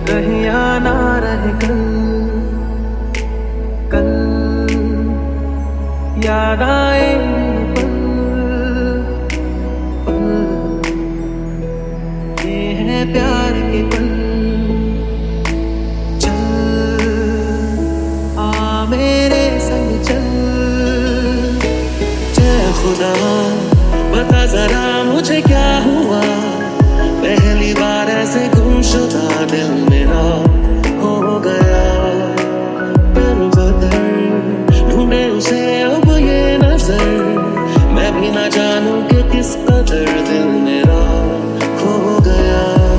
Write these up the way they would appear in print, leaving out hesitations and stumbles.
रहे या ना रहे कल, कल याद आए पल, पल ये है प्यार के पल। चल आ मेरे संग चल, जय खुदा बता जरा मुझे क्या हुआ, पहली बार ऐसे गुमशुदा दिल मेरा हो गया। पर बदल ढूंढे उसे अब ये नजर, मैं भी ना जानूं कि किस कदर दिल मेरा खो गया।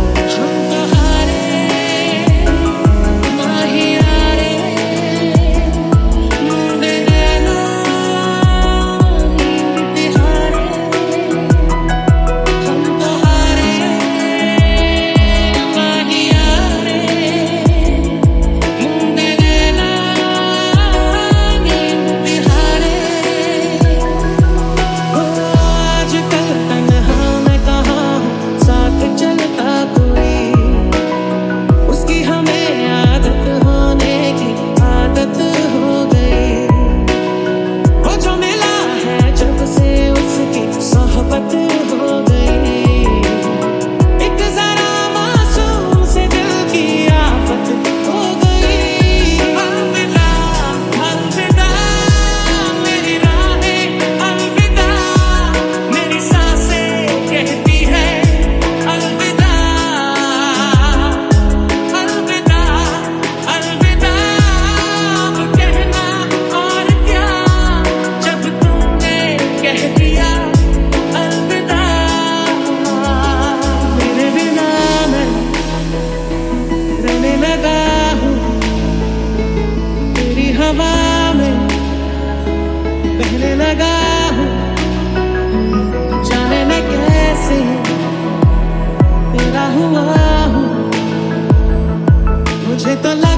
हवा में बहने लगा हूँ, जाने मैं कैसे तेरा हुआ हूँ, मुझे तो